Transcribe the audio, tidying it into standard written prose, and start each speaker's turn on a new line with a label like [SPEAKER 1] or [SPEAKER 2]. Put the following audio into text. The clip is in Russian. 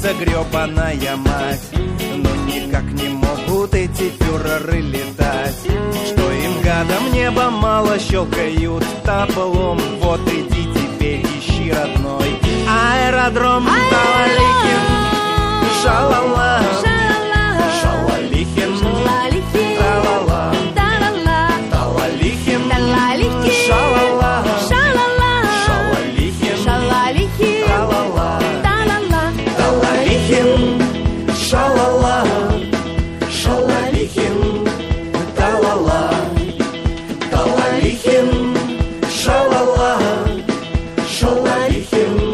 [SPEAKER 1] столица, гребаная мать. Но никак не могут эти фюреры летать. Что им, гадам, небо мало, щелкают таблом. Вот иди теперь ищи, родной, аэродром Талалихин. Шалала, Шалалихин, Талала, Талалихин, Шалала, Шалалихин, Талала, Талалихин, Шалала, Шалалихин, Талала, Талалихин, Шалала, Шалалихин.